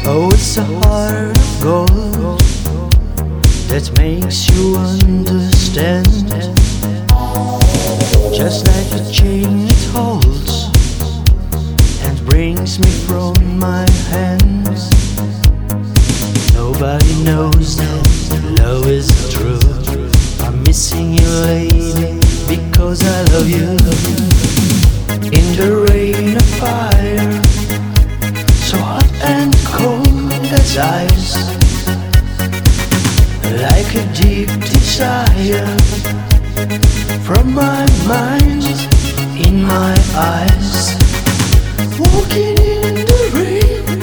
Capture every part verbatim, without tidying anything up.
Oh, it's a heart of gold that makes you understand. Just like a chain it holds and brings me from my hands. Nobody knows that love is true. I'm missing you, lady, because I love you. In the rain of fire, so hot and cold as ice, like a deep desire from my mind in my eyes. Walking in the rain,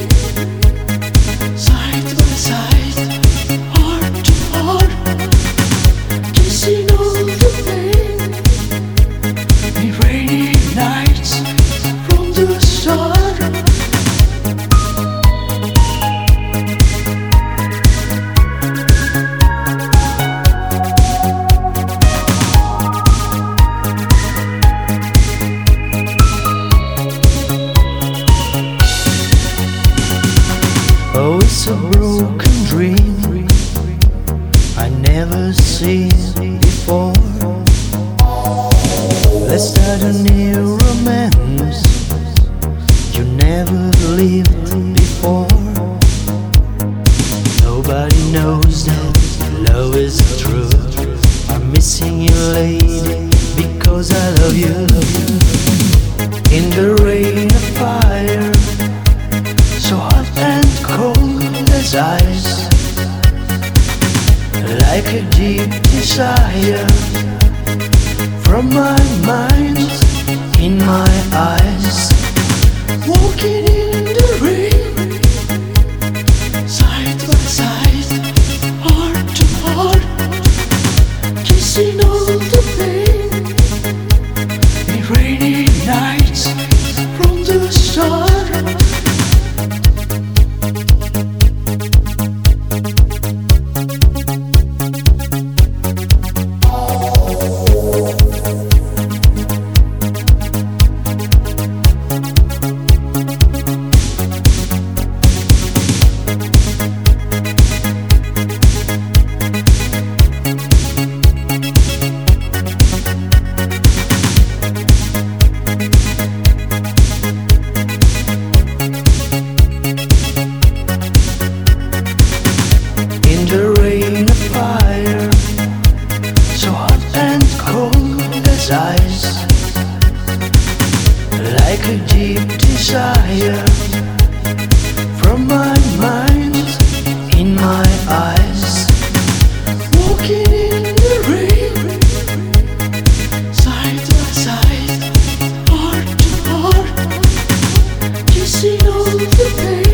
side by side, heart to heart, kissing all the pain in rainy nights from the start. Oh, it's a broken dream I never seen before. Let's start a new romance you never lived before. Nobody knows that love is true. I'm missing you, lady, because I love you. In the rain of fire, so hot and cold as ice, like a deep desire from my mind in my eyes. Walking in the rain, side by side, heart to heart, kissing all the pain in rainy nights from the start. The rain of fire, so hot and cold as ice, like a deep desire from my mind in my eyes. Walking in the rain, side by side, heart to heart, kissing all the pain